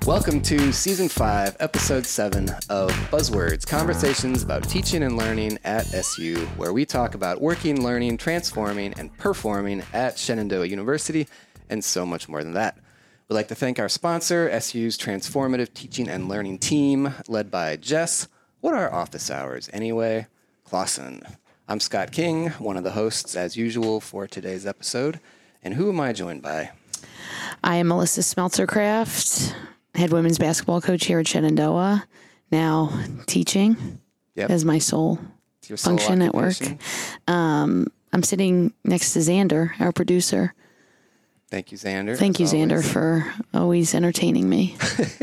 Welcome to Season 5, Episode 7 of Buzzwords, conversations about teaching and learning at SU, where we talk about working, learning, transforming, and performing at Shenandoah University, and so much more than that. We'd like to thank our sponsor, SU's transformative teaching and learning team, led by Jess. What are office hours anyway? Clausen. I'm Scott King, one of the hosts, as usual, for today's episode. And who am I joined by? I am Melissa Smeltzercraft, head women's basketball coach here at Shenandoah, now teaching as my sole function at work. I'm sitting next to Xander, our producer. Thank you, Xander. Thank you, Xander, for always entertaining me.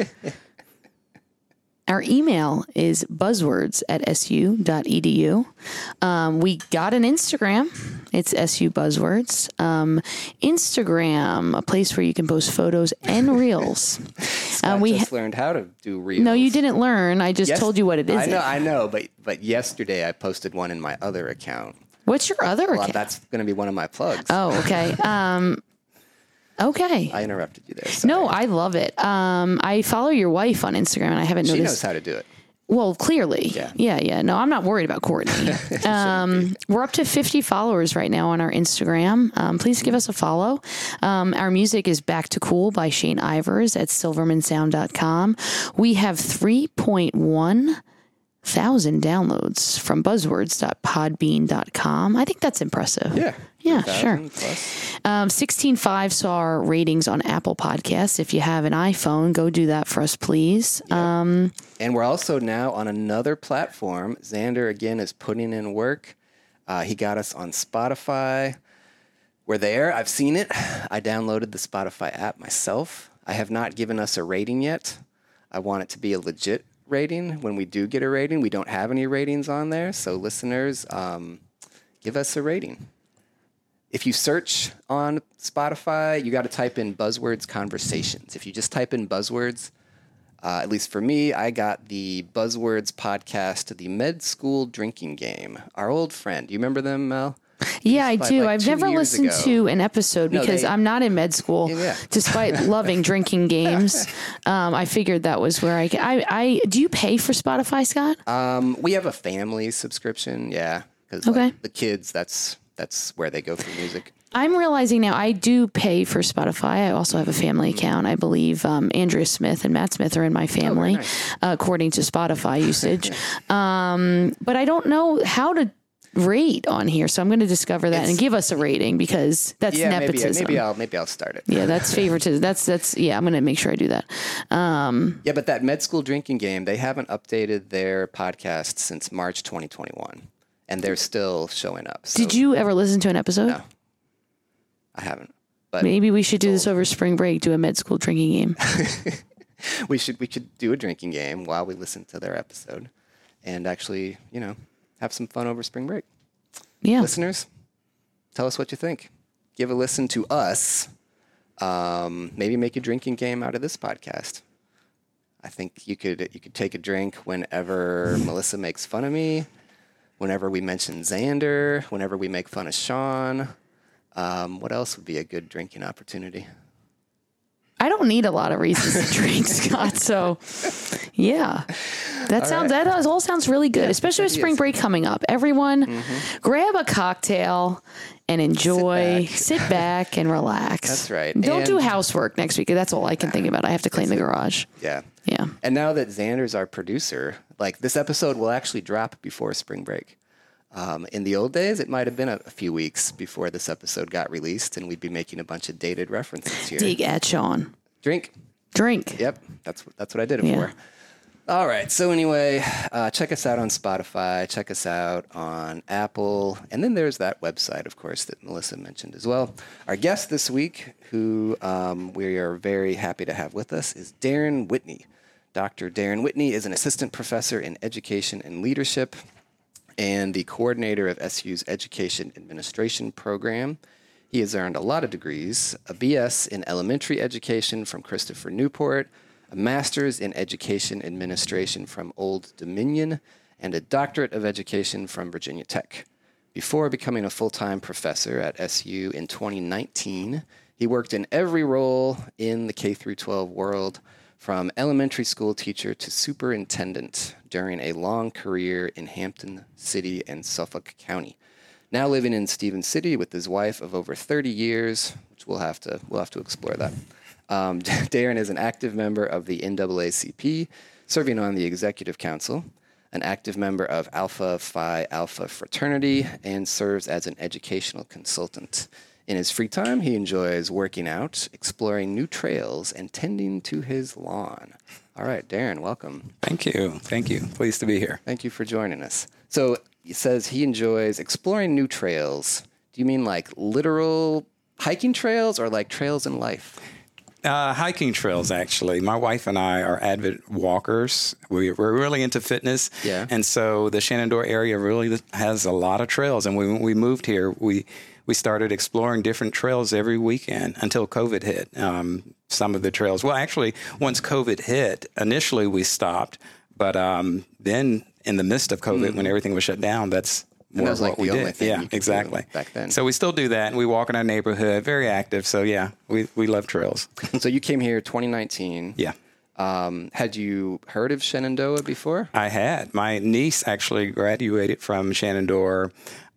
Our email is buzzwords@su.edu. We got an Instagram. It's SU Buzzwords. Instagram, a place where you can post photos and reels. We just learned how to do reels. No, you didn't learn. I just told you what it is. I know, but yesterday I posted one in my other account. What's your other account? That's going to be one of my plugs. Oh, okay. Okay. I interrupted you there. Sorry. No, I love it. I follow your wife on Instagram, and I haven't noticed. She knows how to do it. Well, clearly. Yeah. No, I'm not worried about Courtney. We're up to 50 followers right now on our Instagram. Please give us a follow. Our music is Back to Cool by Shane Ivers at silvermansound.com. We have 3.1 thousand downloads from buzzwords.podbean.com. I think that's impressive. Yeah, sure. 16 5-star ratings on Apple Podcasts. If you have an iPhone, go do that for us, please. Yep. And we're also now on another platform. Xander, again, is putting in work. He got us on Spotify. We're there. I've seen it. I downloaded the Spotify app myself. I have not given us a rating yet. I want it to be a legit rating. When we do get a rating, we don't have any ratings on there. So listeners, give us a rating. If you search on Spotify, you got to type in Buzzwords Conversations. If you just type in Buzzwords, at least for me, I got the Buzzwords podcast, The Med School Drinking Game. Our old friend. Do you remember them, Mel? Yeah, I do. I've never listened to an episode because I'm not in med school. Despite loving drinking games, I figured that was where I do you pay for Spotify, Scott? We have a family subscription, because the kids, that's where they go for music. I'm realizing now I do pay for Spotify. I also have a family account. I believe Andrea Smith and Matt Smith are in my family, according to Spotify usage. But I don't know how to rate on here, so I'm going to discover that and give us a rating because that's nepotism. Maybe I'll start it. Yeah, that's favoritism. That's I'm going to make sure I do that. But that Med School Drinking Game, they haven't updated their podcast since March 2021, and they're still showing up. So. Did you ever listen to an episode? No, I haven't. But maybe we should do this over spring break. Do a med school drinking game. we should do a drinking game while we listen to their episode, and actually, have some fun over spring break. Yeah. Listeners, tell us what you think. Give a listen to us. Maybe make a drinking game out of this podcast. I think you could take a drink whenever Melissa makes fun of me, whenever we mention Xander, whenever we make fun of Sean. What else would be a good drinking opportunity? I don't need a lot of reasons to drink, Scott. So, yeah, that all sounds really good, especially with spring break coming up. Everyone, grab a cocktail and enjoy. Sit back and relax. That's right. Don't do housework next week. That's all I can think about. I have to clean the garage. Yeah. And now that Xander's our producer, this episode will actually drop before spring break. In the old days, it might have been a few weeks before this episode got released, and we'd be making a bunch of dated references here. Dig at Sean. Drink. Yep, that's what I did it for. All right. So anyway, check us out on Spotify. Check us out on Apple, and then there's that website, of course, that Melissa mentioned as well. Our guest this week, who we are very happy to have with us, is Darren Whitney. Dr. Darren Whitney is an assistant professor in education and leadership, and the coordinator of SU's Education Administration program. He has earned a lot of degrees, a BS in elementary education from Christopher Newport, a master's in education administration from Old Dominion, and a doctorate of education from Virginia Tech. Before becoming a full-time professor at SU in 2019, he worked in every role in the K-12 world, from elementary school teacher to superintendent during a long career in Hampton City and Suffolk County. Now living in Stevens City with his wife of over 30 years, which we'll have to explore that. Darren is an active member of the NAACP, serving on the Executive Council, an active member of Alpha Phi Alpha fraternity, and serves as an educational consultant. In his free time, he enjoys working out, exploring new trails, and tending to his lawn. All right, Darren, welcome. Thank you. Pleased to be here. Thank you for joining us. So he says he enjoys exploring new trails. Do you mean like literal hiking trails or like trails in life? Hiking trails, actually. My wife and I are avid walkers. We're really into fitness. Yeah. And so the Shenandoah area really has a lot of trails. And when we moved here, we started exploring different trails every weekend until COVID hit. Some of the trails, well, actually, once COVID hit, initially we stopped. But then in the midst of COVID, when everything was shut down, that's more of what we did. Yeah, exactly. Back then. So we still do that, and we walk in our neighborhood, very active. So yeah, we love trails. So you came here 2019. Yeah. Had you heard of Shenandoah before? I had. My niece actually graduated from Shenandoah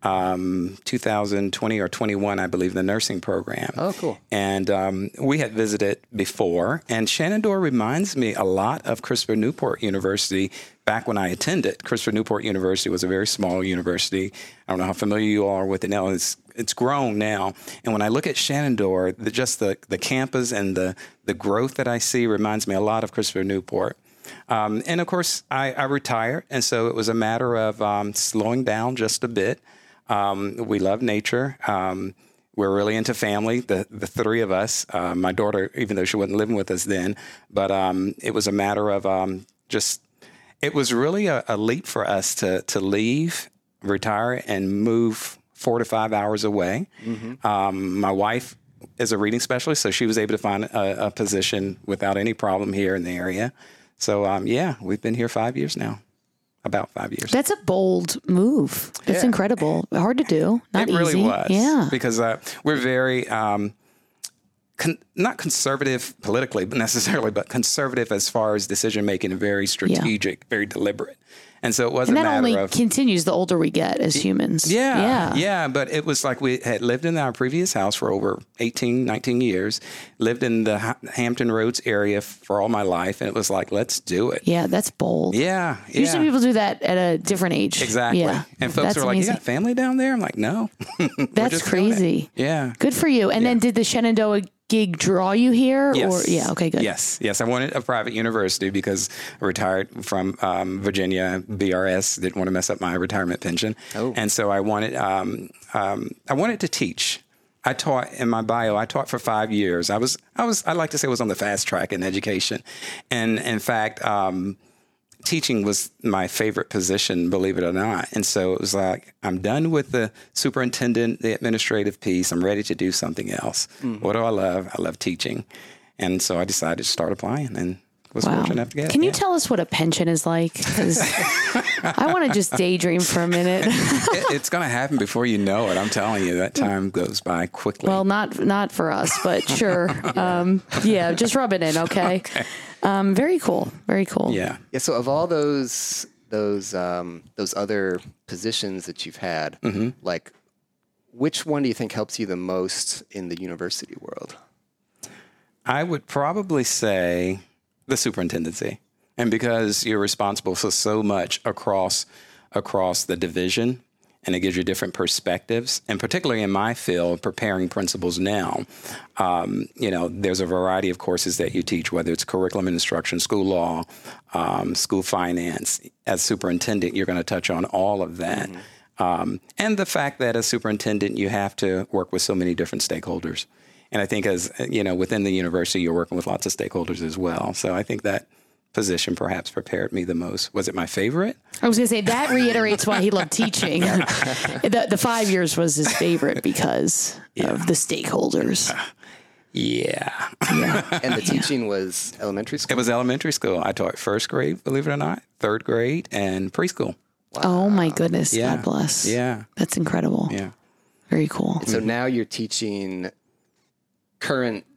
2020 or 21, I believe, the nursing program. Oh, cool. And we had visited before. And Shenandoah reminds me a lot of Christopher Newport University. Back when I attended, Christopher Newport University was a very small university. I don't know how familiar you are with it now. It's grown now. And when I look at Shenandoah, the campus and the growth that I see reminds me a lot of Christopher Newport. And of course, I retired. And so it was a matter of slowing down just a bit. We love nature. We're really into family, the three of us. My daughter, even though she wasn't living with us then, but it was a matter of it was really a leap for us to leave, retire, and move 4 to 5 hours away. Mm-hmm. My wife is a reading specialist, so she was able to find a position without any problem here in the area. So, we've been here 5 years now. About 5 years. That's a bold move. That's incredible. Hard to do. Not easy. It really was. Yeah. Because we're very, not conservative politically necessarily, but conservative as far as decision making, very strategic, very deliberate. And so it wasn't a matter of... And that only continues the older we get as humans. Yeah. But it was like we had lived in our previous house for over 18, 19 years, lived in the Hampton Roads area for all my life. And it was like, let's do it. Yeah, that's bold. Yeah. Usually people do that at a different age. Exactly. Yeah. And folks are like, you got family down there? I'm like, no. That's crazy. Yeah. Good for you. And then did the Shenandoah gig draw you here? Yes. Okay, good. Yes. I wanted a private university because I retired from Virginia BRS, didn't want to mess up my retirement pension. Oh. And so I wanted to teach. I taught in my bio. I taught for 5 years. I like to say I was on the fast track in education. And in fact, teaching was my favorite position, believe it or not. And so it was like, I'm done with the superintendent, the administrative piece. I'm ready to do something else. Mm-hmm. What do I love? I love teaching. And so I decided to start applying and was fortunate enough to get it. Can you tell us what a pension is like? Because I want to just daydream for a minute. It's going to happen before you know it. I'm telling you, that time goes by quickly. Well, not for us, but sure. Just rub it in, okay? Very cool. Very cool. Yeah. So of all those other positions that you've had, mm-hmm. like which one do you think helps you the most in the university world? I would probably say the superintendency. And because you're responsible for so much across the division, and it gives you different perspectives. And particularly in my field, preparing principals now, there's a variety of courses that you teach, whether it's curriculum and instruction, school law, school finance. As superintendent, you're going to touch on all of that. Mm-hmm. And the fact that as superintendent, you have to work with so many different stakeholders. And I think as, within the university, you're working with lots of stakeholders as well. So I think that position perhaps prepared me the most. Was it my favorite? I was going to say that reiterates why he loved teaching. The 5 years was his favorite because of the stakeholders. Yeah. And the teaching was elementary school? It was elementary school. I taught first grade, believe it or not, third grade, and preschool. Wow. Oh, my goodness. Yeah. God bless. Yeah. That's incredible. Yeah. Very cool. And so now you're teaching current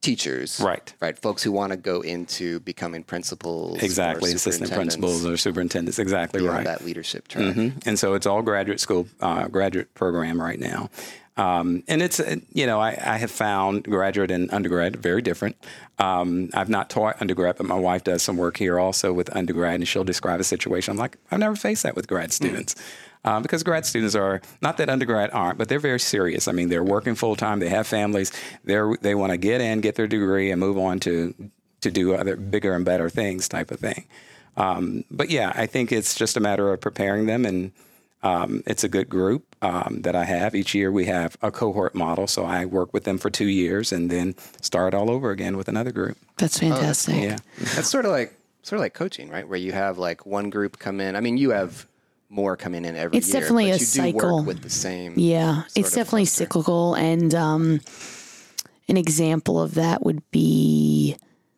teachers, right? Folks who want to go into becoming principals, exactly, assistant principals or superintendents, exactly right. That leadership track. And so it's all graduate school, graduate program right now. And it's, I have found graduate and undergrad very different. I've not taught undergrad, but my wife does some work here also with undergrad, and she'll describe a situation. I'm like, I've never faced that with grad students. Because grad students are, not that undergrad aren't, but they're very serious. I mean, they're working full time, they have families, they want to get in, get their degree, and move on to do other bigger and better things type of thing. But yeah, I think it's just a matter of preparing them, and it's a good group that I have. Each year we have a cohort model, so I work with them for 2 years and then start all over again with another group. That's fantastic. Yeah, that's sort of like coaching, right? Where you have like one group come in. I mean, you have more coming in every year. It's definitely a cycle. Work with the same. Yeah, it's definitely cyclical, and an example of that would be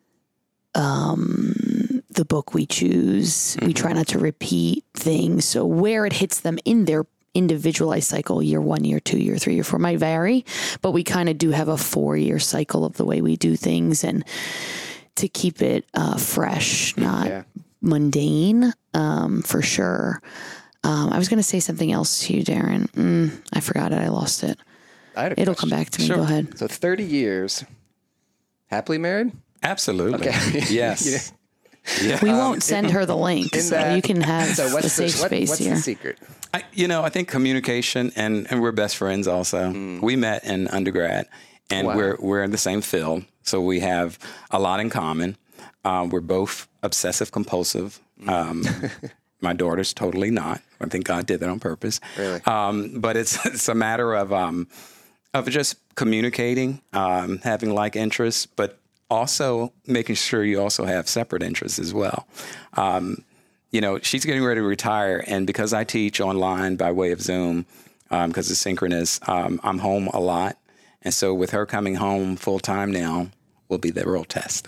the book we choose. We try not to repeat things, so where it hits them in their individualized cycle, year 1, year 2, year 3, year 4 might vary, but we kind of do have a 4-year cycle of the way we do things, and to keep it fresh, not mundane, for sure. I was going to say something else to you, Darren. I forgot it. I lost it. It'll come back to me. Sure. Go ahead. So 30 years, happily married? Absolutely. Okay. Yes. Yeah. We won't send her the link, so you can have the safe space what's here. What's the secret? I think communication, and we're best friends also. We met in undergrad, and we're in the same field, so we have a lot in common. We're both obsessive compulsive. My daughter's totally not. I think God did that on purpose. Really? But it's a matter of just communicating, having like interests, but also making sure you also have separate interests as well. She's getting ready to retire, and because I teach online by way of Zoom, because it's synchronous, I'm home a lot. And so with her coming home full time now will be the real test.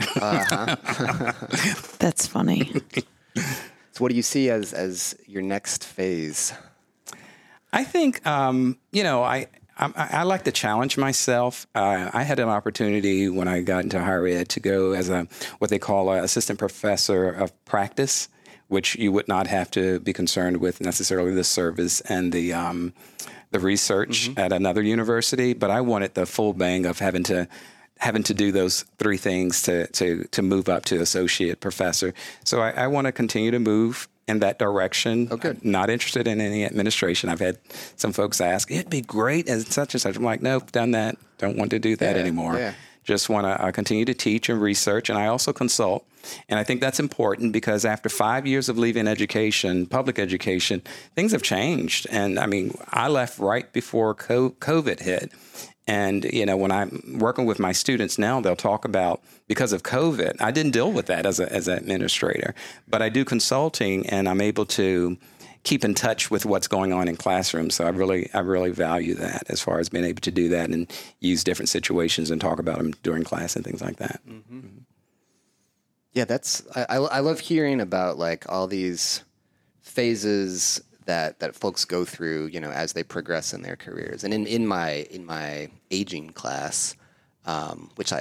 That's funny. So what do you see as your next phase? I think, I like to challenge myself. I had an opportunity when I got into higher ed to go as what they call an assistant professor of practice, which you would not have to be concerned with necessarily the service and the research at another university. But I wanted the full bang of having to do those 3 things to move up to associate professor. So I want to continue to move in that direction. Oh, good. I'm not interested in any administration. I've had some folks ask, it'd be great as such and such. I'm like, nope, done that. Don't want to do that anymore. Yeah. Just want to continue to teach and research. And I also consult. And I think that's important because after 5 years of leaving education, public education, things have changed. And I mean, I left right before COVID hit. And, when I'm working with my students now, they'll talk about, because of COVID, I didn't deal with that as an administrator, but I do consulting and I'm able to keep in touch with what's going on in classrooms. So I really value that as far as being able to do that and use different situations and talk about them during class and things like that. Mm-hmm. Mm-hmm. Yeah, I love hearing about like all these phases that folks go through, as they progress in their careers. And in my aging class, which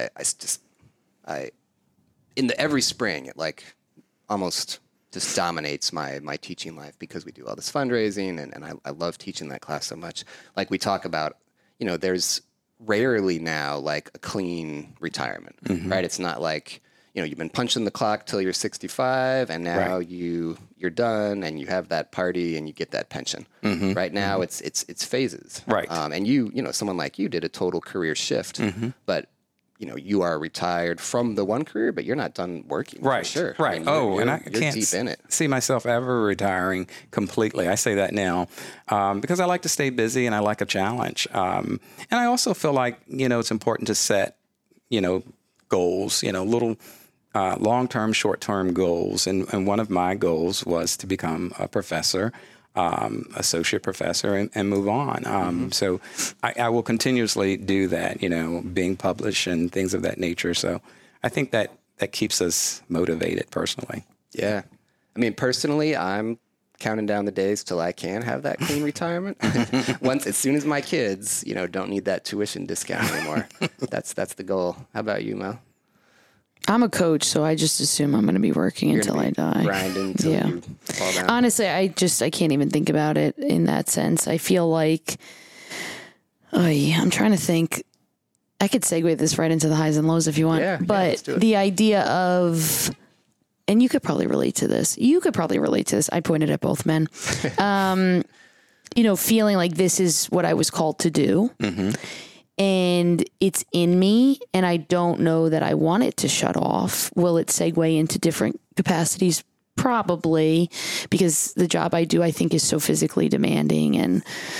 every spring it like almost just dominates my teaching life because we do all this fundraising and I love teaching that class so much. Like we talk about, there's rarely now like a clean retirement, right? It's not like, you've been punching the clock till you're 65 and now you're done and you have that party and you get that pension. Right now it's phases. Right. And someone like you did a total career shift, but you are retired from the one career, but you're not done working. Right. For sure. Right. And I can't deep in it. See myself ever retiring completely. I say that now because I like to stay busy and I like a challenge. And I also feel like, it's important to set, goals, little long-term, short-term goals. And one of my goals was to become a professor, associate professor, and move on. So I will continuously do that, being published and things of that nature. So I think that keeps us motivated personally. Yeah. I mean, personally, I'm counting down the days till I can have that clean retirement. As soon as my kids, don't need that tuition discount anymore. That's the goal. How about you, Mel? I'm a coach, so I just assume I'm going to be working until I die. Grinding until you fall down. Honestly, I can't even think about it in that sense. I feel like, I'm trying to think. I could segue this right into the highs and lows if you want. Yeah, but let's do it. The idea of, and you could probably relate to this. I pointed at both men. Feeling like this is what I was called to do. Mm-hmm. And it's in me, and I don't know that I want it to shut off. Will it segue into different capacities? Probably, because the job I do, I think, is so physically demanding and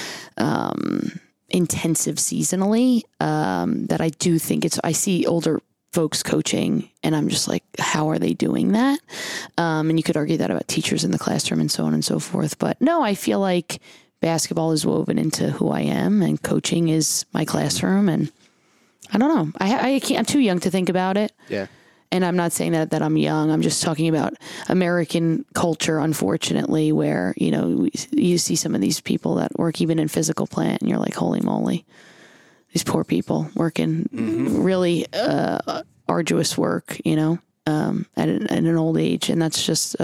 intensive seasonally that I do think I see older folks coaching, and I'm just like, how are they doing that? And you could argue that about teachers in the classroom and so on and so forth. But no, I feel like basketball is woven into who I am, and coaching is my classroom. And I don't know. I can't. I'm too young to think about it. Yeah. And I'm not saying that I'm young. I'm just talking about American culture, unfortunately, where you see some of these people that work even in physical plant, and you're like, holy moly, these poor people working really arduous work, at an old age, and that's just.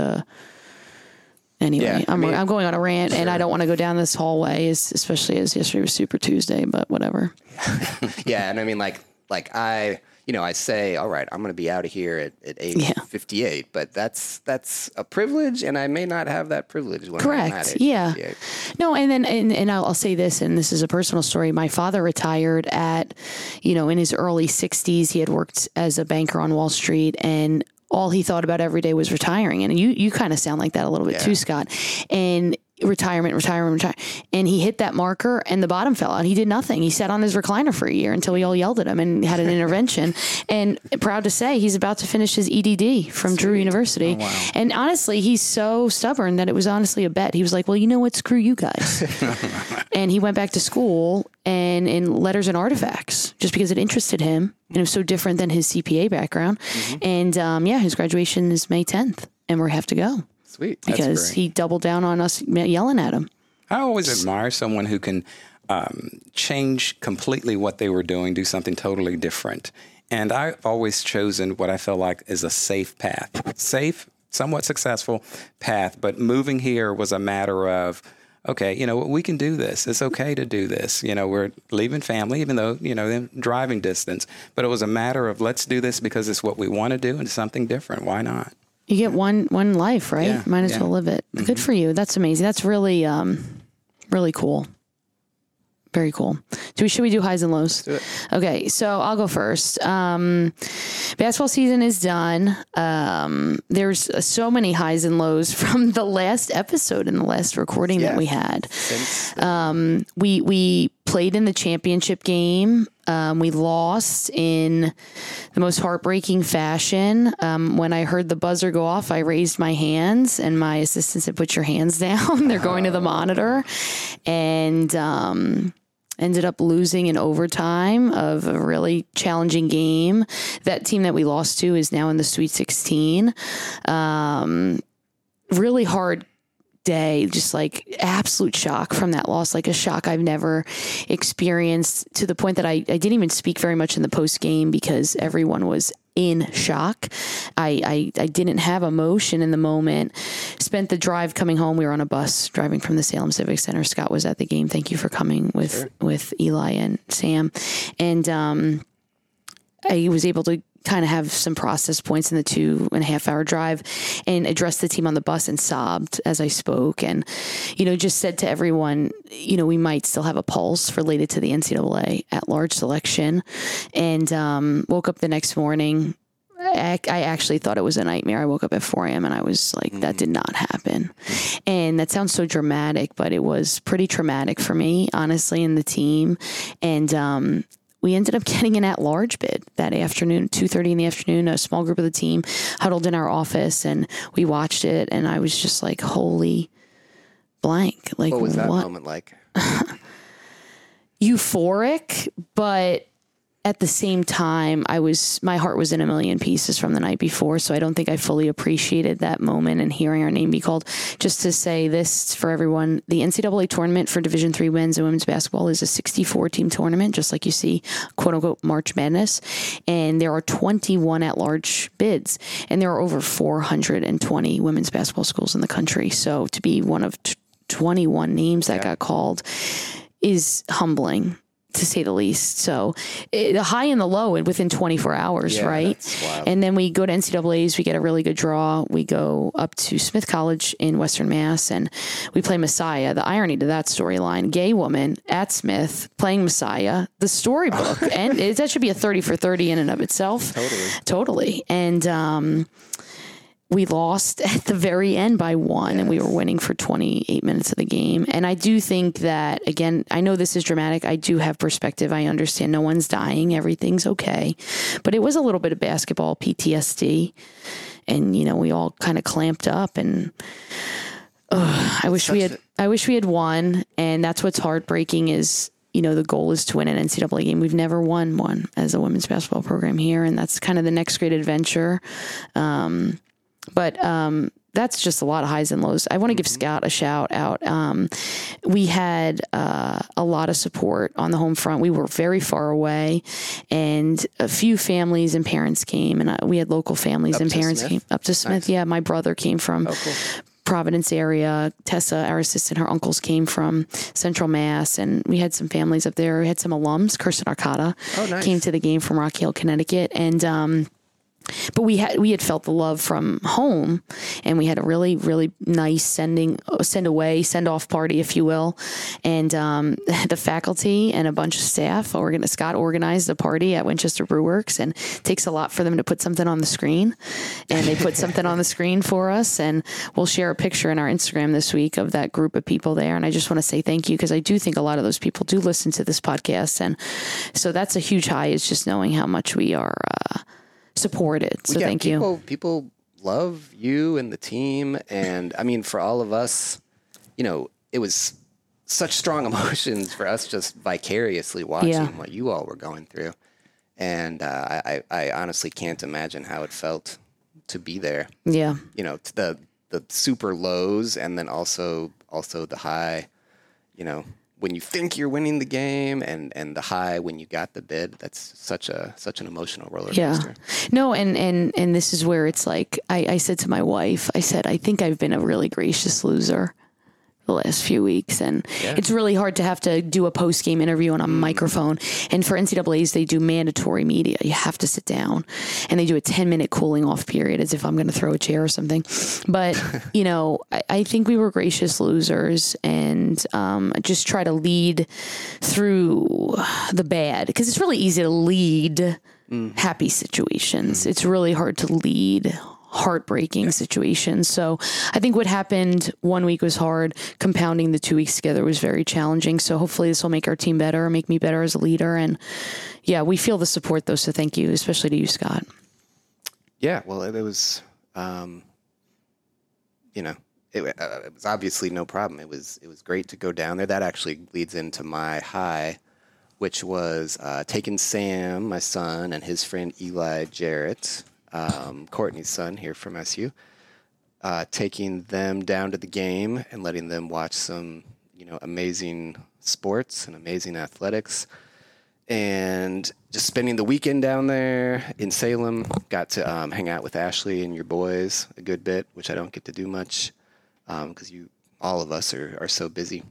Anyway, yeah, I'm going on a rant, and I don't want to go down this hallway, especially as yesterday was Super Tuesday, but whatever. Yeah, and I mean, like I say, all right, I'm going to be out of here at age 58, but that's a privilege, and I may not have that privilege when I'm at age 58. No, and I'll say this, and this is a personal story. My father retired at, in his early 60s. He had worked as a banker on Wall Street, and all he thought about every day was retiring. And you kind of sound like that a little bit too, Scott. And retirement. And he hit that marker and the bottom fell out. He did nothing. He sat on his recliner for a year until we all yelled at him and had an intervention. And proud to say he's about to finish his EDD from Drew University. Oh, wow. And honestly, he's so stubborn that it was honestly a bet. He was like, well, you know what? Screw you guys. And he went back to school and in letters and artifacts just because it interested him. And it was so different than his CPA background. Mm-hmm. And his graduation is May 10th and we have to go. Sweet. Because he doubled down on us yelling at him. I always admire someone who can change completely what they were doing, do something totally different. And I've always chosen what I feel like is a safe path. Safe, somewhat successful path. But moving here was a matter of, okay, we can do this. It's okay to do this. We're leaving family, even though, in driving distance. But it was a matter of let's do this because it's what we want to do and it's something different. Why not? You get one life, right? Yeah, might as well live it. Mm-hmm. Good for you. That's amazing. That's really, really cool. Very cool. Should we do highs and lows? Let's do it. Okay, so I'll go first. Basketball season is done. There's so many highs and lows from the last episode and the last recording that we had. We played in the championship game. We lost in the most heartbreaking fashion. When I heard the buzzer go off, I raised my hands and my assistant said, put your hands down. They're going to the monitor. And ended up losing in overtime of a really challenging game. That team that we lost to is now in the Sweet 16. Really hard day, just like absolute shock from that loss, like a shock I've never experienced, to the point that I didn't even speak very much in the post game because everyone was in shock. I didn't have emotion in the moment. Spent the drive coming home. We were on a bus driving from the Salem Civic Center. Scott was at the game. Thank you for coming with Eli and Sam. And I was able to kind of have some process points in the 2.5 hour drive and addressed the team on the bus and sobbed as I spoke and, just said to everyone, we might still have a pulse related to the NCAA at-large selection. And woke up the next morning. I actually thought it was a nightmare. I woke up at 4 a.m. and I was like, that did not happen. And that sounds so dramatic, but it was pretty traumatic for me, honestly, and the team. And we ended up getting an at-large bid that afternoon, 2:30 in the afternoon. A small group of the team huddled in our office, and we watched it. And I was just like, "Holy blank!" Like, what was that moment like? Euphoric, but at the same time, my heart was in a million pieces from the night before. So I don't think I fully appreciated that moment and hearing our name be called. Just to say this for everyone, the NCAA tournament for Division III men's and women's basketball is a 64-team tournament, just like you see, quote unquote, March Madness. And there are 21 at-large bids, and there are over 420 women's basketball schools in the country. So to be one of 21 names that got called is humbling, to say the least. So the high and the low within 24 hours, right? That's wild. And then we go to NCAAs, we get a really good draw. We go up to Smith College in Western Mass, and we play Messiah. The irony to that storyline, gay woman at Smith playing Messiah, the storybook. And that should be a 30 for 30 in and of itself. Totally. And we lost at the very end by 1, and we were winning for 28 minutes of the game. And I do think that, again, I know this is dramatic. I do have perspective. I understand no one's dying. Everything's okay. But it was a little bit of basketball PTSD. And, we all kind of clamped up, and I wish we had won. And that's what's heartbreaking is, the goal is to win an NCAA game. We've never won one as a women's basketball program here. And that's kind of the next great adventure. But that's just a lot of highs and lows. I want to give Scout a shout out. We had a lot of support on the home front. We were very far away, and a few families and parents came, and we had local families and parents came up to Smith. Nice. Yeah, my brother came from Providence area. Tessa, our assistant, her uncles came from Central Mass, and we had some families up there. We had some alums. Kirsten Arcata came to the game from Rock Hill, Connecticut, and but we had felt the love from home, and we had a really, really nice send off party, if you will. And the faculty and a bunch of staff, Scott organized a party at Winchester Brewworks, and it takes a lot for them to put something on the screen. And they put something on the screen for us, and we'll share a picture in our Instagram this week of that group of people there. And I just want to say thank you, because I do think a lot of those people do listen to this podcast. And so that's a huge high, is just knowing how much we are supported. So thank you. People love you and the team. And I mean, for all of us, it was such strong emotions for us just vicariously watching what you all were going through. And I honestly can't imagine how it felt to be there. Yeah. The super lows, and then also the high, when you think you're winning the game, and the high when you got the bid. That's such an emotional roller coaster. Yeah. No, and this is where it's like, I said to my wife, I think I've been a really gracious loser the last few weeks, and it's really hard to have to do a post-game interview on a microphone. And for NCAAs, they do mandatory media. You have to sit down, and they do a 10-minute cooling off period, as if I'm going to throw a chair or something. But I think we were gracious losers, and just try to lead through the bad, because it's really easy to lead happy situations. It's really hard to lead heartbreaking situations. So I think what happened 1 week was hard. Compounding the 2 weeks together was very challenging. So hopefully this will make our team better, make me better as a leader. And we feel the support though. So thank you, especially to you, Scott. Yeah. Well, it was, it was obviously no problem. It was great to go down there. That actually leads into my high, which was taking Sam, my son, and his friend Eli Jarrett, Courtney's son here from SU, taking them down to the game and letting them watch some, amazing sports and amazing athletics, and just spending the weekend down there in Salem. Got to hang out with Ashley and your boys a good bit, which I don't get to do much because all of us are so busy.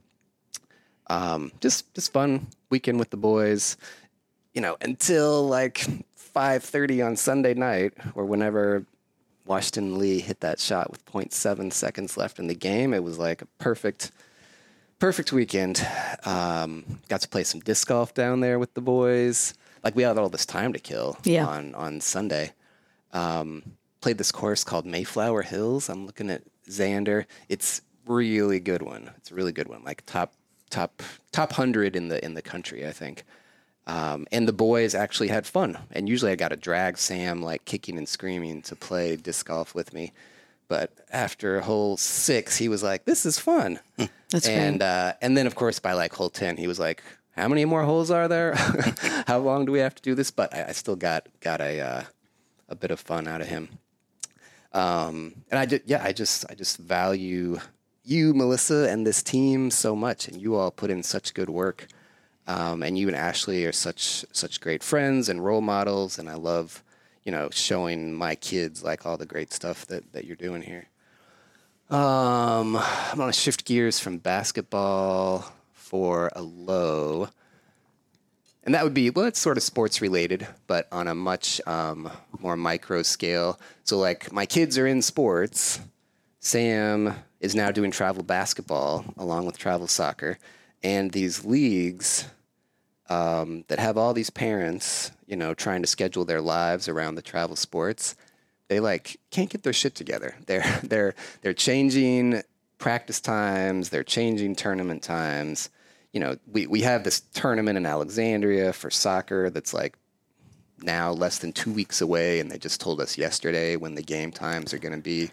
Just fun weekend with the boys, until like 5:30 on Sunday night, or whenever Washington Lee hit that shot with 0.7 seconds left in the game. It was like a perfect weekend. Got to play some disc golf down there with the boys. Like, we had all this time to kill on Sunday. Played this course called Mayflower Hills. I'm looking at Xander. It's really good one. It's a really good one. Like top 100 in the country, I think. And the boys actually had fun. And usually I got to drag Sam, like, kicking and screaming to play disc golf with me. But after hole 6, he was like, "This is fun." That's great. And then, of course, by like hole 10, he was like, how many more holes are there? How long do we have to do this? But I still got a bit of fun out of him. And I just value you, Melissa, and this team so much, and you all put in such good work. And you and Ashley are such great friends and role models, and I love, showing my kids like all the great stuff that you're doing here. I'm going to shift gears from basketball for a low, and that would be, well, it's sort of sports related, but on a much more micro scale. So like my kids are in sports. Sam is now doing travel basketball along with travel soccer, and these leagues that have all these parents, trying to schedule their lives around the travel sports, they can't get their shit together. They're changing practice times, they're changing tournament times. We have this tournament in Alexandria for soccer that's now less than 2 weeks away, and they just told us yesterday when the game times are going to be.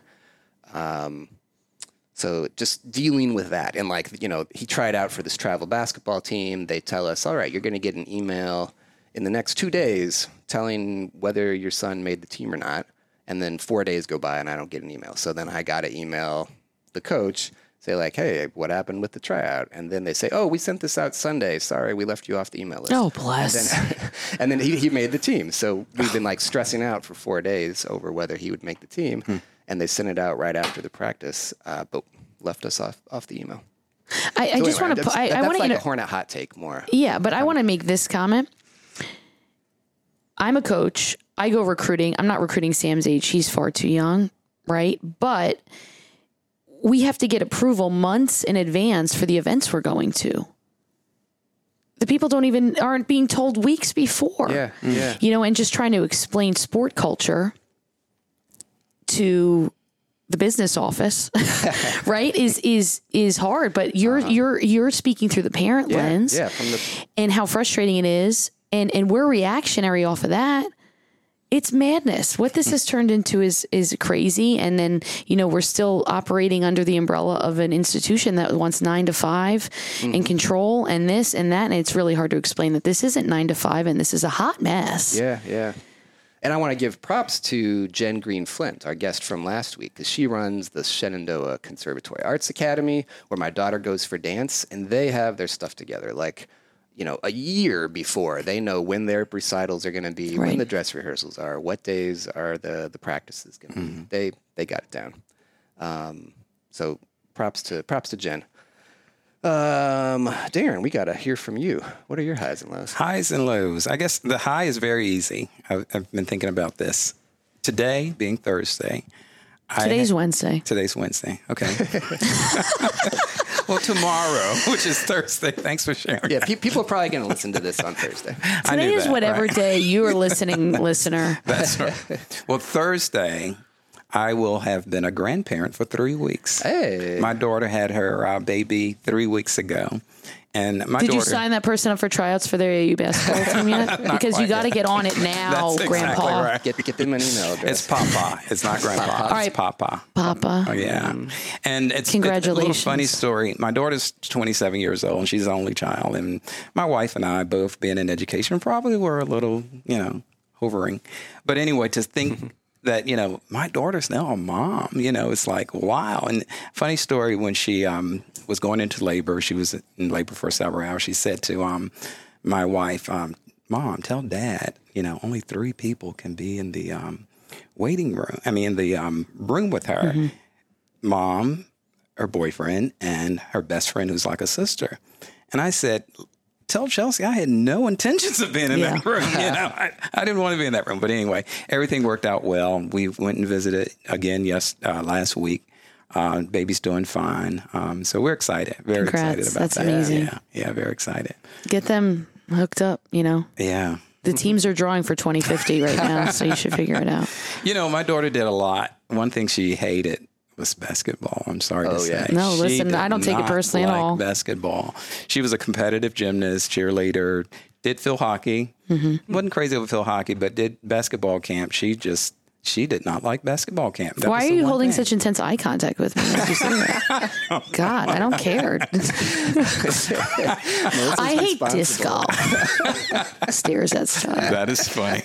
So just dealing with that. And he tried out for this travel basketball team. They tell us, all right, you're going to get an email in the next 2 days telling whether your son made the team or not. And then 4 days go by and I don't get an email. So then I got to email the coach, say hey, what happened with the tryout? And then they say, oh, we sent this out Sunday. Sorry, we left you off the email list. Oh, bless. And then he made the team. So we've been stressing out for 4 days over whether he would make the team. And they sent it out right after the practice, but left us off the email. I just want to put... That's a Hornet hot take more. Yeah, but I want to make this comment. I'm a coach. I go recruiting. I'm not recruiting Sam's age. He's far too young, right? But we have to get approval months in advance for the events we're going to. The people aren't being told weeks before. Yeah. And just trying to explain sport culture to the business office, right, is hard. But you're speaking through the parent lens, and how frustrating it is, and we're reactionary off of that. It's madness. What this has turned into is crazy. And then, we're still operating under the umbrella of an institution that wants 9 to 5 and control and this and that. And it's really hard to explain that this isn't 9 to 5 and this is a hot mess. Yeah. And I want to give props to Jen Green Flint, our guest from last week, because she runs the Shenandoah Conservatory Arts Academy, where my daughter goes for dance, and they have their stuff together. A year before, they know when their recitals are going to be, when the dress rehearsals are, what days are the practices going to be. They got it down. So props to Jen. Darren, we got to hear from you. What are your highs and lows? Highs and lows. I guess the high is very easy. I've been thinking about this. Today being Thursday. Today's Wednesday. Today's Wednesday. Okay. Well, tomorrow, which is Thursday. Thanks for sharing. Yeah, people are probably going to listen to this on Thursday. Today is whatever day you are listening, listener. That's right. Well, Thursday, I will have been a grandparent for 3 weeks. Hey. My daughter had her baby 3 weeks ago. And Did you sign that person up for tryouts for their AU basketball team yet? Because you got to get on it now, That's Grandpa. Exactly right. Get them an email address. It's Papa. It's not Grandpa. All right. It's Papa. Papa. Oh, yeah. And it's Congratulations. a little funny story. My daughter's 27 years old, and she's the only child. And my wife and I, both being in education, probably were a little, hovering. But anyway, to think that, my daughter's now a mom, it's wow. And funny story, when she was going into labor, she was in labor for several hours. She said to my wife, Mom, tell Dad, only 3 people can be in the waiting room. In the room with her. Mom, her boyfriend, and her best friend, who's like a sister. And I said, tell Chelsea I had no intentions of being in that room. I didn't want to be in that room. But anyway, everything worked out well. We went and visited again last week. Baby's doing fine. So we're excited. Very excited about That's that. amazing. Yeah, very excited. Get them hooked up, Yeah. The teams are drawing for 2050 right now, so you should figure it out. My daughter did a lot. One thing she hated was basketball. I'm sorry to say. Yeah. No, listen, I don't take it personally at all. Basketball. She was a competitive gymnast, cheerleader, did field hockey. Wasn't crazy over field hockey, but did basketball camp. She she did not like basketball camp. Why are you holding such intense eye contact with me? God, I don't care. I hate disc golf. Stares at stuff. That is funny.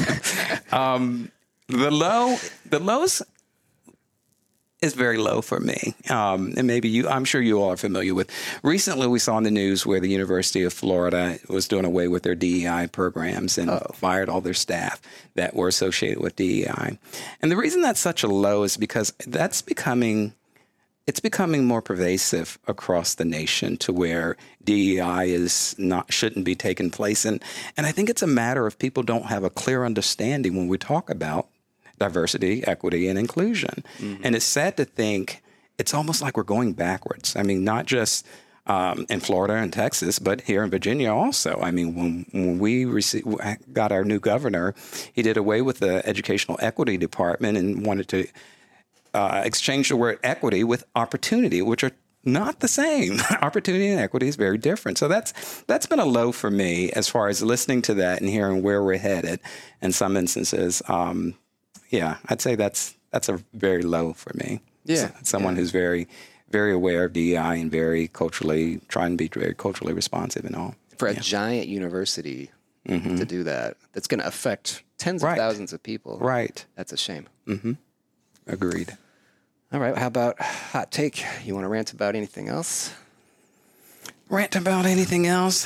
The lows is very low for me. And maybe I'm sure you all are familiar with. Recently, we saw in the news where the University of Florida was doing away with their DEI programs and fired all their staff that were associated with DEI. And the reason that's such a low is because it's becoming more pervasive across the nation to where DEI shouldn't be taking place. And I think it's a matter of people don't have a clear understanding when we talk about diversity, equity, and inclusion. Mm-hmm. And it's sad to think it's almost like we're going backwards. I mean, not just in Florida and Texas, but here in Virginia also. I mean, when we got our new governor, he did away with the Educational Equity Department and wanted to exchange the word equity with opportunity, which are not the same. Opportunity and equity is very different. So that's been a low for me as far as listening to that and hearing where we're headed in some instances. Yeah, I'd say that's a very low for me. Yeah, someone who's very, very aware of DEI and trying to be very culturally responsive and all. For a giant university to do that's going to affect tens of thousands of people. Right. That's a shame. Mm-hmm. Agreed. All right. How about hot take? You want to rant about anything else? Rant about anything else?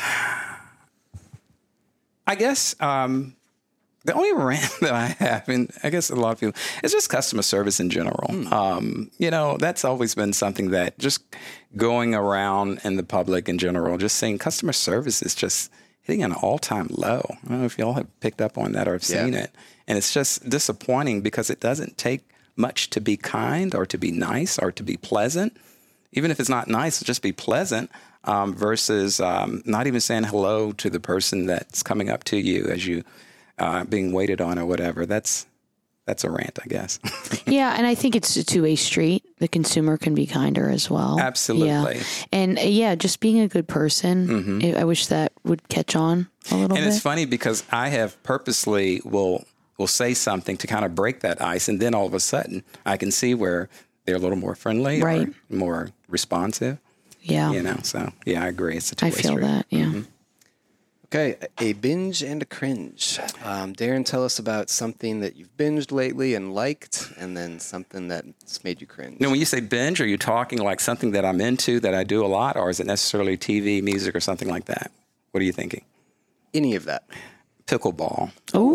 I guess the only rant that I have, and I guess a lot of people, is just customer service in general. That's always been something that just going around in the public in general, just saying customer service is just hitting an all-time low. I don't know if y'all have picked up on that or have seen it. And it's just disappointing because it doesn't take much to be kind or to be nice or to be pleasant. Even if it's not nice, just be pleasant versus not even saying hello to the person that's coming up to you as you being waited on or whatever. That's a rant, I guess. Yeah, and I think it's a two-way street. The consumer can be kinder as well. Absolutely. Yeah. And just being a good person, I wish that would catch on a little bit. And it's funny because I have purposely will say something to kind of break that ice, and then all of a sudden I can see where they're a little more friendly or more responsive. Yeah. So yeah, I agree. It's a two-way street. I feel that, yeah. Mm-hmm. Okay, a binge and a cringe. Darren, tell us about something that you've binged lately and liked, and then something that's made you cringe. Now, when you say binge, are you talking like something that I'm into, that I do a lot, or is it necessarily TV, music, or something like that? What are you thinking? Any of that. Pickleball.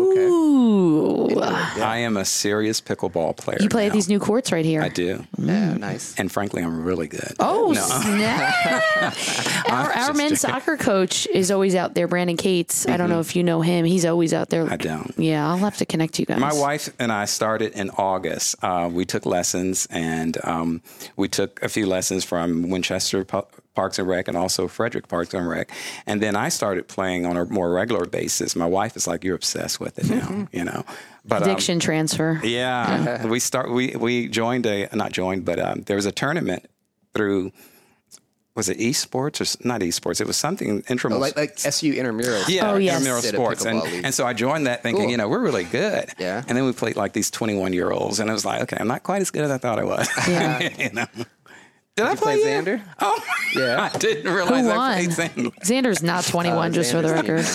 Ooh. Okay. I am a serious pickleball player. You play at these new courts right here. I do. Yeah, nice. And frankly, I'm really good. Oh, snap. Our men's soccer coach is always out there, Brandon Cates. I don't know if you know him. He's always out there. I don't. Yeah, I'll have to connect you guys. My wife and I started in August. We took lessons, and we took a few lessons from Winchester Parks and Rec and also Frederick Parks and Rec. And then I started playing on a more regular basis. My wife is like, you're obsessed with it now, But addiction transfer. Yeah. We joined there was a tournament through, was it esports or not esports? It was something intramural. Like SU intramurals. Yeah, yes. intramural sports. And so I joined that thinking, we're really good. Yeah. And then we played like these 21-year-olds, and it was like, okay, I'm not quite as good as I thought I was. Yeah. Did I play Xander? Oh, yeah. I didn't realize I played Xander. Xander's not 21, just for the record.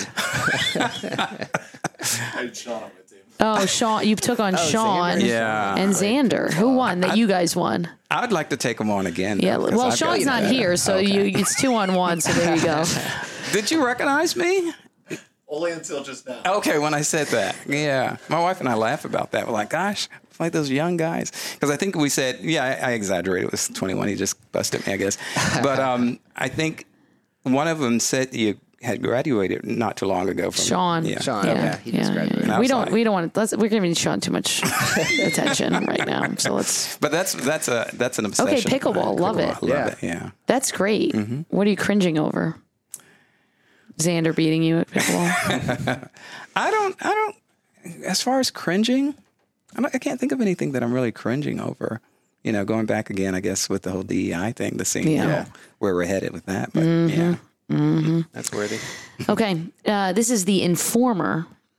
I had Sean on my team. Oh, Sean, you took on Sean and Xander. Who won that you guys won? I would like to take them on again. Yeah, well, Sean's not here, so it's 2-on-1, so there you go. Did you recognize me? Only until just now. Okay, when I said that. Yeah. My wife and I laugh about that. We're like, gosh, like those young guys. Because I think we said, I exaggerated. It was 21. He just busted me, I guess. But I think one of them said you had graduated not too long ago from Sean. Yeah. Sean, okay. He just graduated. Yeah. We don't want to, we're giving Sean too much attention right now. So let's. But that's an obsession. Okay, pickleball. Love it. Love it. Yeah. That's great. Mm-hmm. What are you cringing over? Xander beating you at pickleball? I don't, as far as cringing, I can't think of anything that I'm really cringing over. Going back again, I guess, with the whole DEI thing, the scene, where we're headed with that. But Mm-hmm. That's worthy. Okay. This is the Informer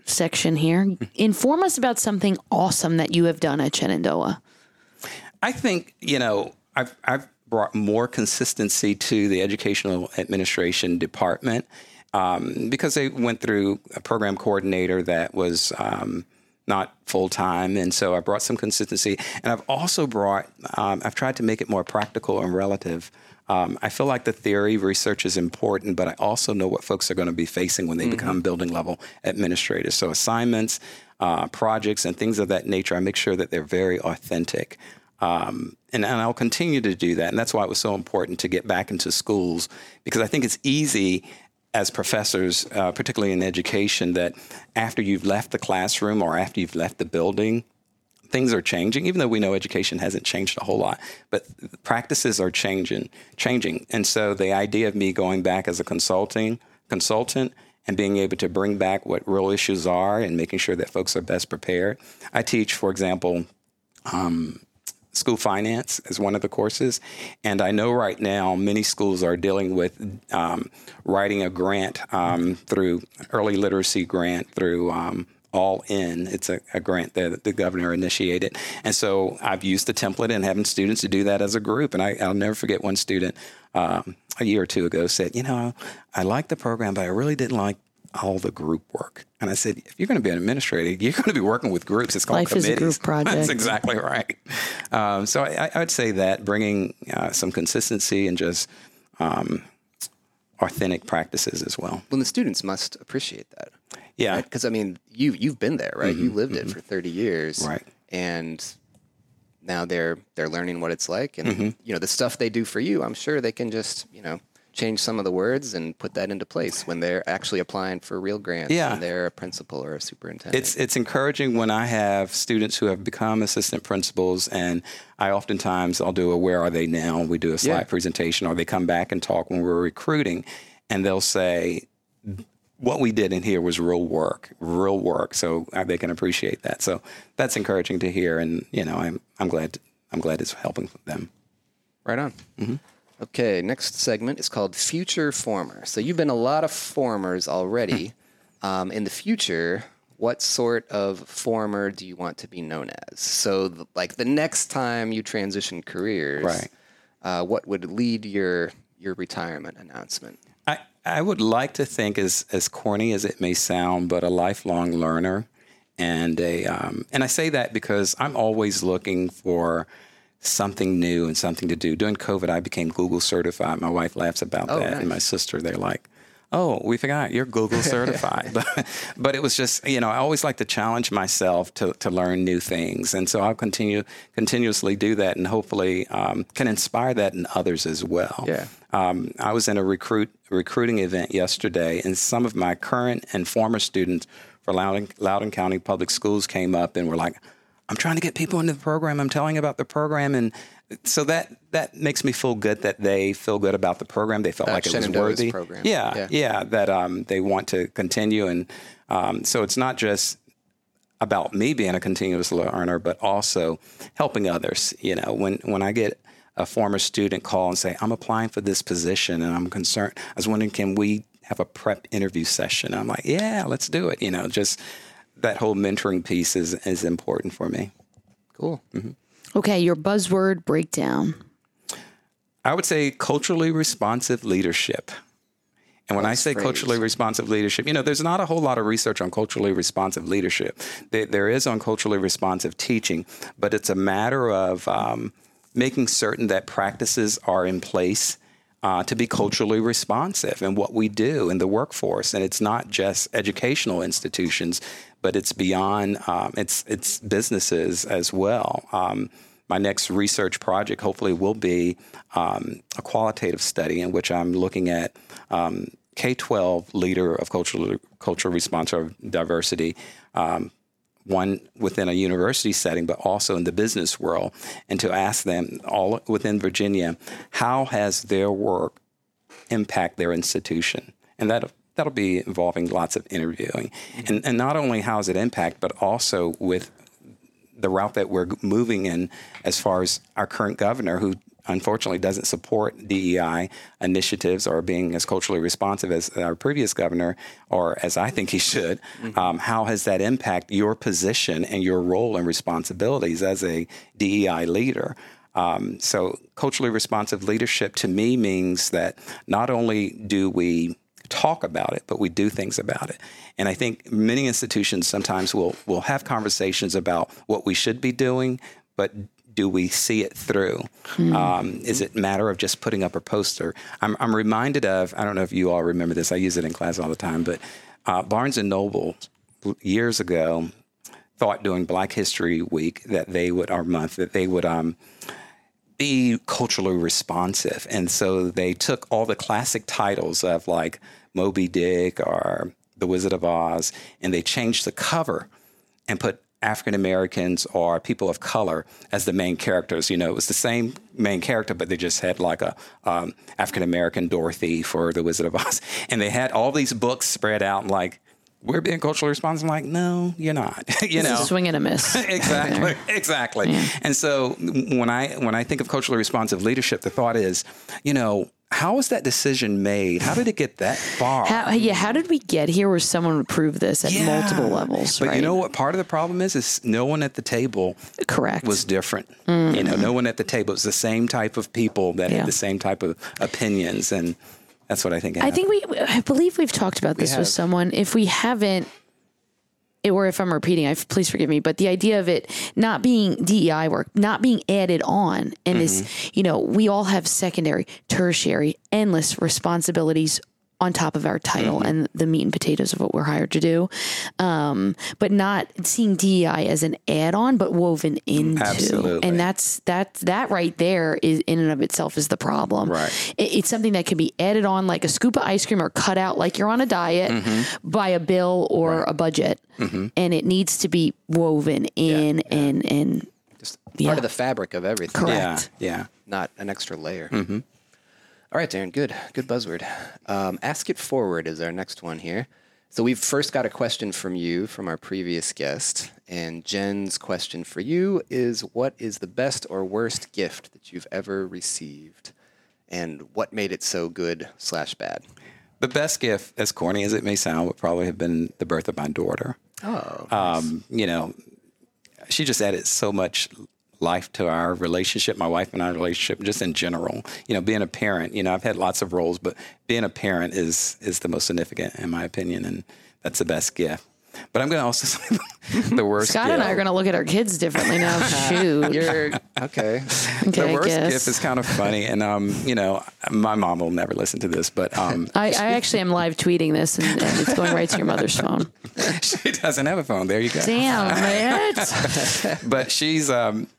section here. Inform us about something awesome that you have done at Shenandoah. I think, I've brought more consistency to the educational administration department because they went through a program coordinator that was not full-time. And so I brought some consistency. And I've also I've tried to make it more practical and relative. I feel like the theory research is important, but I also know what folks are going to be facing when they become building level administrators. So assignments, projects, and things of that nature, I make sure that they're very authentic. And I'll continue to do that. And that's why it was so important to get back into schools, because I think it's easy as professors, particularly in education, that after you've left the classroom or after you've left the building, things are changing, even though we know education hasn't changed a whole lot, but practices are changing. And so the idea of me going back as a consultant and being able to bring back what real issues are and making sure that folks are best prepared. I teach, for example, school finance as one of the courses. And I know right now many schools are dealing with writing a grant through early literacy grant through All In. It's a grant that the governor initiated. And so I've used the template and having students to do that as a group. And I'll never forget one student a year or two ago said, I like the program, but I really didn't like all the group work. And I said, if you're going to be an administrator, you're going to be working with groups. It's called committees. Life is a group project. That's exactly right. So I would say that bringing some consistency and just authentic practices as well. Well, the students must appreciate that. Yeah. Because, you've been there, right? You lived it for 30 years. Right. And now they're learning what it's like. And, the stuff they do for you, I'm sure they can just, change some of the words and put that into place when they're actually applying for real grants and they're a principal or a superintendent. It's encouraging when I have students who have become assistant principals, and I'll do a where are they now? We do a slide presentation, or they come back and talk when we're recruiting, and they'll say, what we did in here was real work. So they can appreciate that. So that's encouraging to hear. And, I'm glad it's helping them. Right on. Mm-hmm. Okay, next segment is called Future Former. So you've been a lot of formers already. In the future, what sort of former do you want to be known as? So the next time you transition careers, what would lead your retirement announcement? I would like to think, as corny as it may sound, but a lifelong learner. And I say that because I'm always looking for something new and something to do. During COVID, I became Google certified. My wife laughs about that. Nice. And my sister, they're like, oh, we forgot you're Google certified. But it was just, I always like to challenge myself to learn new things. And so I'll continuously do that, and hopefully can inspire that in others as well. Yeah. I was in a recruiting event yesterday, and some of my current and former students for Loudoun County Public Schools came up and were like, I'm trying to get people into the program. I'm telling about the program. And so that makes me feel good that they feel good about the program. They felt like it was worthy. Program. Yeah, that they want to continue. And so it's not just about me being a continuous learner, but also helping others. When I get a former student call and say, I'm applying for this position and I'm concerned, I was wondering, can we have a prep interview session? I'm like, yeah, let's do it. Just that whole mentoring piece is important for me. Cool. Mm-hmm. Okay, your buzzword breakdown. I would say culturally responsive leadership. And when I say culturally responsive leadership, there's not a whole lot of research on culturally responsive leadership. There is on culturally responsive teaching, but it's a matter of making certain that practices are in place to be culturally responsive in what we do in the workforce. And it's not just educational institutions, but it's beyond, it's businesses as well. My next research project hopefully will be a qualitative study in which I'm looking at K-12 leader of cultural responsive diversity, one within a university setting, but also in the business world, and to ask them all within Virginia, how has their work impact their institution? And that'll be involving lots of interviewing. And not only how does it impact, but also with the route that we're moving in as far as our current governor, who unfortunately doesn't support DEI initiatives or being as culturally responsive as our previous governor, or as I think he should, how has that impacted your position and your role and responsibilities as a DEI leader? So culturally responsive leadership to me means that not only do we talk about it, but we do things about it. And I think many institutions sometimes will have conversations about what we should be doing, but do we see it through? Is it a matter of just putting up a poster? I'm reminded of, I don't know if you all remember this, I use it in class all the time, but Barnes & Noble years ago thought during Black History Week that they would, or month, that they would be culturally responsive. And so they took all the classic titles of like Moby Dick or The Wizard of Oz, and they changed the cover and put African Americans or people of color as the main characters. You know, it was the same main character, but they just had like a African American Dorothy for The Wizard of Oz. And they had all these books spread out and like, we're being culturally responsive. I'm like, no, you're not. You know, swing and a miss. Exactly. Yeah. And so when I think of culturally responsive leadership, the thought is, you know, how was that decision made? How did it get that far? How did we get here where someone would prove this at multiple levels? But you know what part of the problem is no one at the table was different. You know, no one at the table. It was the same type of people that had the same type of opinions, and that's what I think happened. I believe we've talked about this with someone. If we haven't, or if I'm repeating, please forgive me, but the idea of it not being DEI work, not being added on, and is, you know, we all have secondary, tertiary, endless responsibilities on top of our title and the meat and potatoes of what we're hired to do, but not seeing DEI as an add-on, but woven into. Absolutely. And that right there is in and of itself is the problem. Right. It's something that can be added on like a scoop of ice cream or cut out like you're on a diet by a bill or a budget, and it needs to be woven in and just part of the fabric of everything. Correct. Yeah. Not an extra layer. All right, Darren, good buzzword. Ask It Forward is our next one here. So we've first got a question from you from our previous guest, and Jen's question for you is, what is the best or worst gift that you've ever received, and what made it so good/bad? The best gift, as corny as it may sound, would probably have been the birth of my daughter. Oh, nice. You know, she just added so much life to our relationship, my wife and I relationship, just in general. You know, being a parent, you know, I've had lots of roles, but being a parent is the most significant in my opinion, and that's the best gift. But I'm going to also say the worst Scott gift. and I are going to look at our kids differently now. Shoot. You're okay. The worst gift is kind of funny, and you know, my mom will never listen to this, but I actually am live tweeting this, and it's going right to your mother's phone. She doesn't have a phone. There you go. Damn it! But she's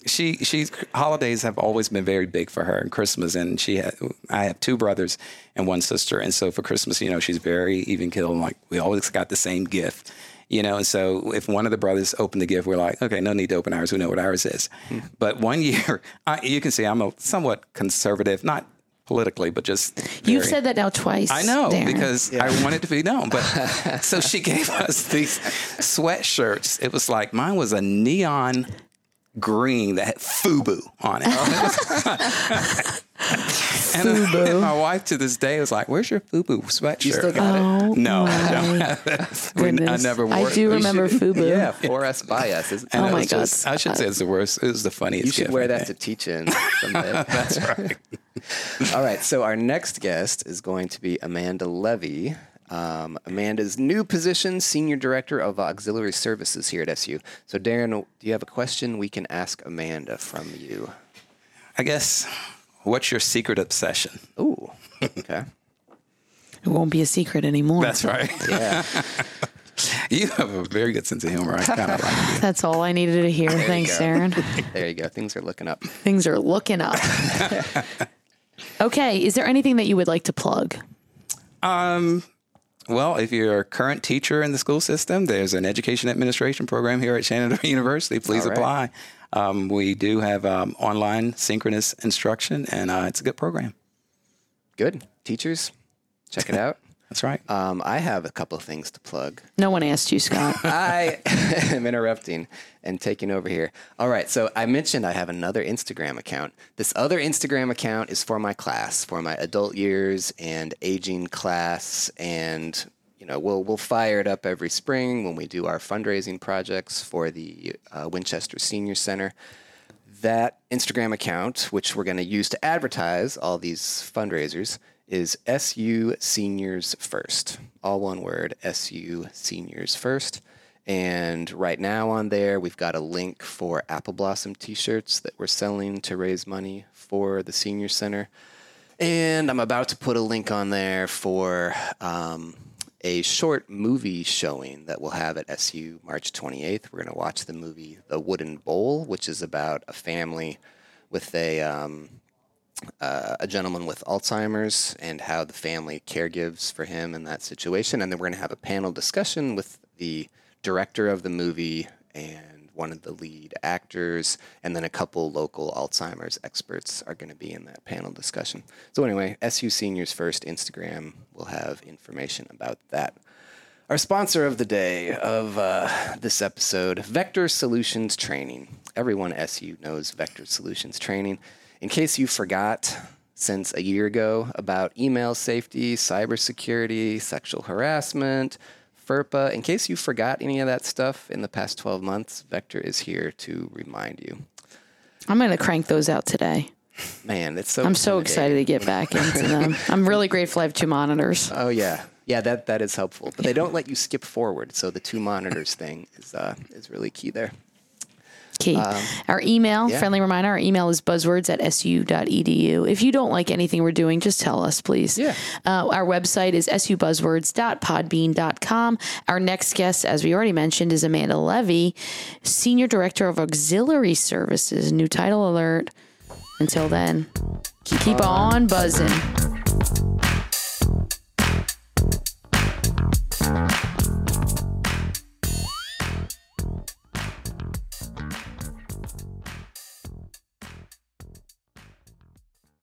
holidays have always been very big for her, and Christmas, and I have two brothers and one sister, and so for Christmas, you know, she's very even keeled. Like, we always got the same gift. You know, and so if one of the brothers opened the gift, we're like, okay, no need to open ours. We know what ours is. But one year, you can see I'm a somewhat conservative, not politically, but just You've said that now twice. I know, Darren. because I want it to be known. But so she gave us these sweatshirts. It was like, mine was a neon green that had FUBU on it. And my wife to this day was like, "Where's your FUBU sweatshirt?" You still got it? No, I don't have it. I never wore it. I do remember FUBU. Yeah, for us, by us. Oh my God. I should say it's the worst. It was the funniest. You should gift, wear I that to think. teach in someday. That's right. All right, so our next guest is going to be Amanda Levy. Amanda's new position, Senior Director of Auxiliary Services here at SU. So, Darren, do you have a question we can ask Amanda from you? I guess, what's your secret obsession? Ooh, okay. It won't be a secret anymore. That's right. Yeah. You have a very good sense of humor. I kind of like it. That's all I needed to hear. Thanks, go. Aaron. There you go. Things are looking up. Things are looking up. Okay, is there anything that you would like to plug? Well, if you're a current teacher in the school system, there's an education administration program here at Shenandoah University. Please All right. apply. We do have online synchronous instruction, and it's a good program. Good. Teachers, check it out. That's right. I have a couple of things to plug. No one asked you, Scott. I am interrupting and taking over here. All right. So I mentioned I have another Instagram account. This other Instagram account is for my class, for my adult years and aging class. And, you know, we'll fire it up every spring when we do our fundraising projects for the Winchester Senior Center. That Instagram account, which we're going to use to advertise all these fundraisers, is SU Seniors First. All one word, SU Seniors First. And right now on there, we've got a link for Apple Blossom t-shirts that we're selling to raise money for the Senior Center. And I'm about to put a link on there for a short movie showing that we'll have at SU March 28th. We're going to watch the movie The Wooden Bowl, which is about a family with a gentleman with Alzheimer's and how the family caregives for him in that situation. And then we're going to have a panel discussion with the director of the movie and one of the lead actors, and then a couple local Alzheimer's experts are going to be in that panel discussion. So anyway, SU Seniors First Instagram will have information about that. Our sponsor of the day of this episode, Vector Solutions Training. Everyone at SU knows Vector Solutions Training. In case you forgot, since a year ago, about email safety, cybersecurity, sexual harassment, FERPA, in case you forgot any of that stuff in the past 12 months, Vector is here to remind you. I'm going to crank those out today. Man, it's so I'm so excited to get back into them. I'm really grateful I have 2 monitors. Oh, yeah. Yeah, that is helpful. But they don't let you skip forward, so the 2 monitors thing is really key there. Key. Our email, friendly reminder, our email is buzzwords@su.edu. If you don't like anything we're doing, just tell us, please. Yeah. Our website is subuzzwords.podbean.com. Our next guest, as we already mentioned, is Amanda Levy, Senior Director of Auxiliary Services. New title alert. Until then, keep on buzzing.